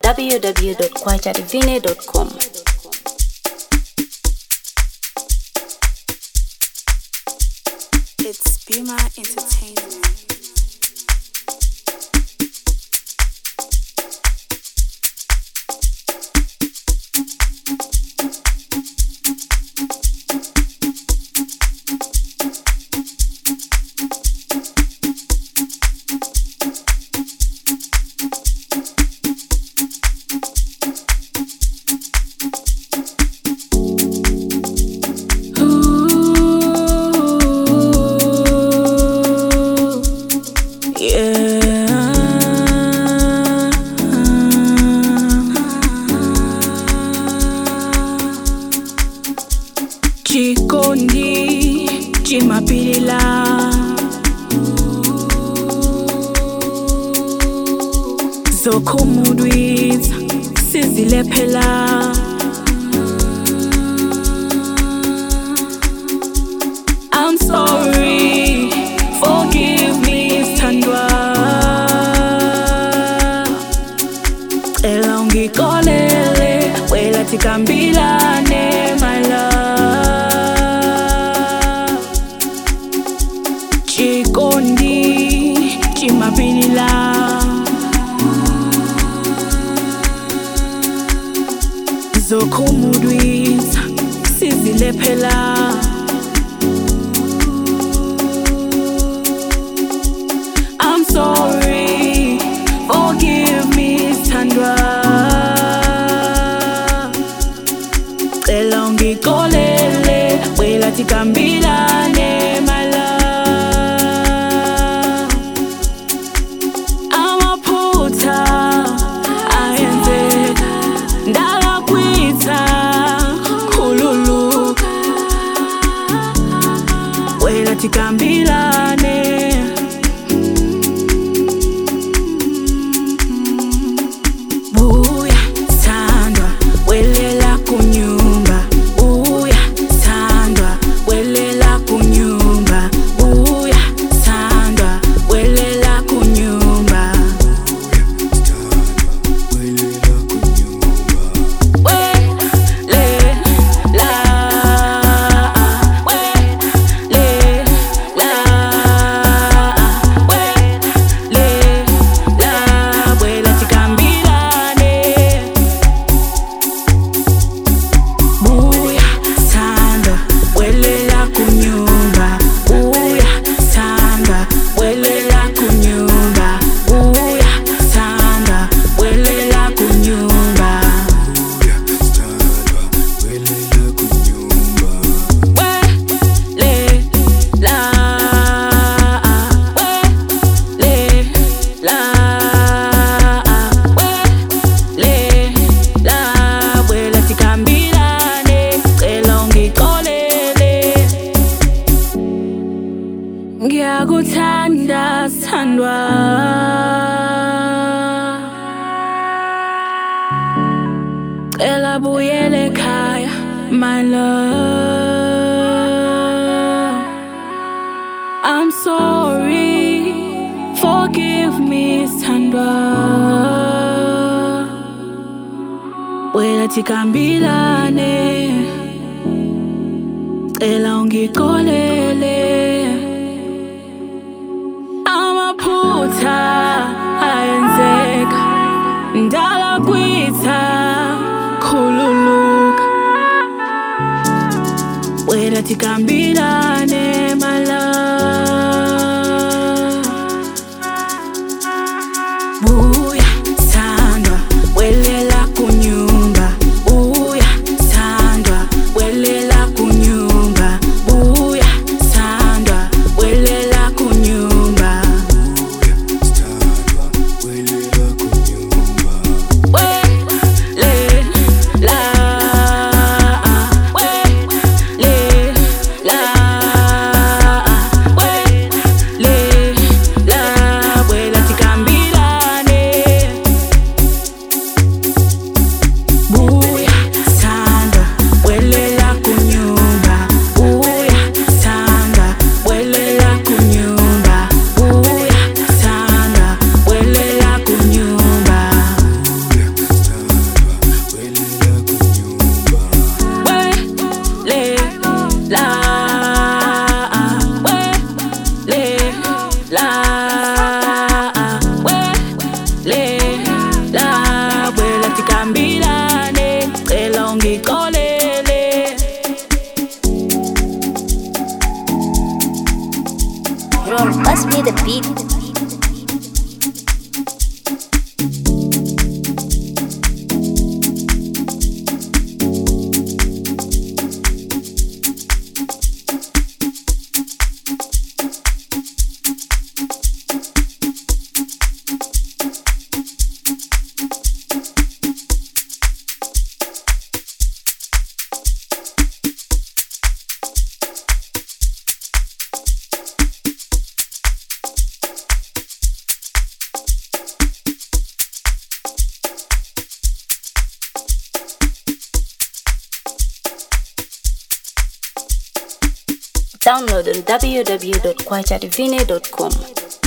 www.kwajadivine.com. It's Bima Entertainment. Chikondi chimapilila zokhumudwitsa sizilephela I'm sorry, forgive me Sithandwa Cela ungikolele wela tikambilane my love Chikondi chimapilila zokhumudwitsa sizilephela I'm sorry, forgive me Sithandwa Cela ungikolele wela tikambilane my love Amaphutha ayenzeka ndalakwitha khululuka wela tikambilane Ngiyakuthanda Sithandwa Cela buyele ekhaya my love I'm sorry forgive me Sithandwa Wela tikambilane Cela ungikolele ayenzeka ndalakwitha khululuka wela tikambilane my love buya Sithandwa welela kunyumba buya Sithandwa welela kunyumba buya Sithandwa welela kunyumba la Download on www.kwachadivine.com.